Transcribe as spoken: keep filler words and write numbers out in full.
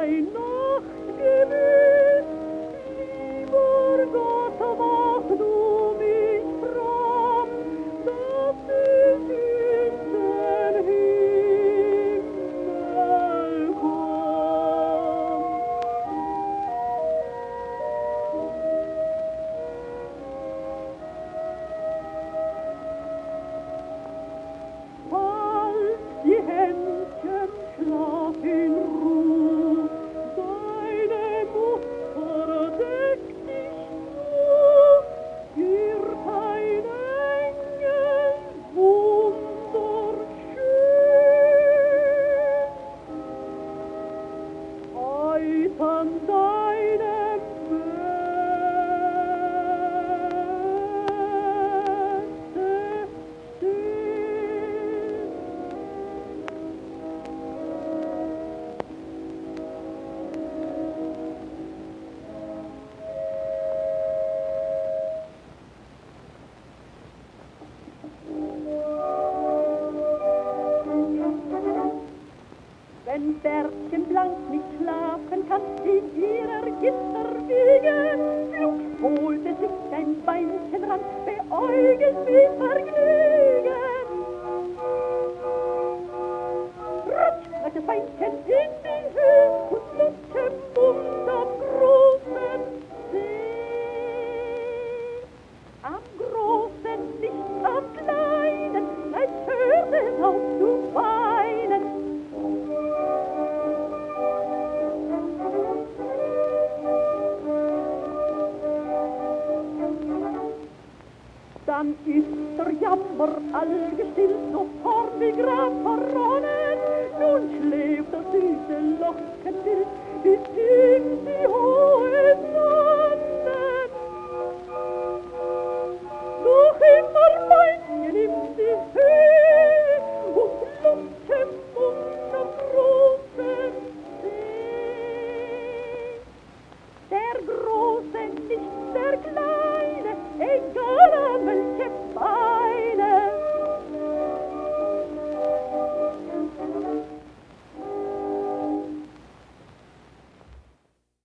bei Nacht gewiss. Lieber Gott, mach du mich fromm, dass ich in den Himmel komm. Halt die Händchen, schlaf in Ruh, deine Mutter deckt dich zu, wird ein Engel wunderschön. Heut an deinem Bette steht. Wenn Bärtchen blank nicht schlafen kann, in ihrer Gitter wiege, flugs holte sich ein Beinchen ran, beäugelt wie Vergnügen. Rutsch, das Beinchen in die Höhe und lutsche Mund am großen See. Am großen, nicht am kleinen, gleich hört es auf zu weinen. Dann ist der Jammer all gestillt, sofort wie Grab verronnen. Nun schläft das süße Lockenbild bis in die hohe Sonne. Noch immer Beinchen in die Höhe und lutsche Mund am großen See. Der Große, nicht der Kleine, egal an welchem